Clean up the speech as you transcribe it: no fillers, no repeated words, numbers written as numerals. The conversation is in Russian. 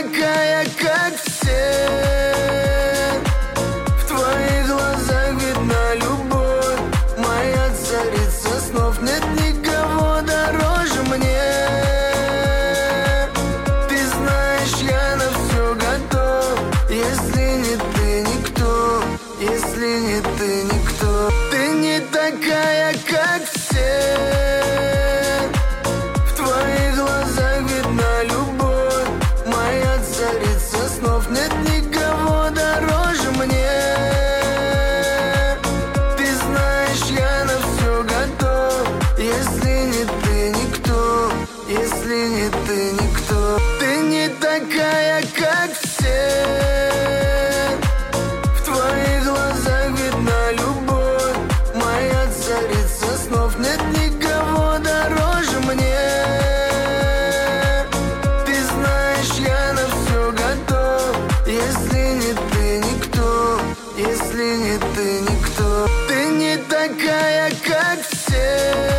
такая, как все. В твоих глазах видна любовь моя, царица снов. Нет никого дороже мне. Ты знаешь, я на все готов. Если не ты, никто. Если не ты, никто. Ты не такая, как все. В твоих глазах видна любовь моя, царица снов. Нет никого дороже мне. Ты знаешь, я на все готов. Если не ты, никто. Если не ты, никто. Ты не такая, как все. В твоих глазах видна любовь моя, царица снов. Нет никого дороже мне. Ты знаешь, я на все готов. Если не ты, никто. Если не ты, никто. Ты не такая, как все.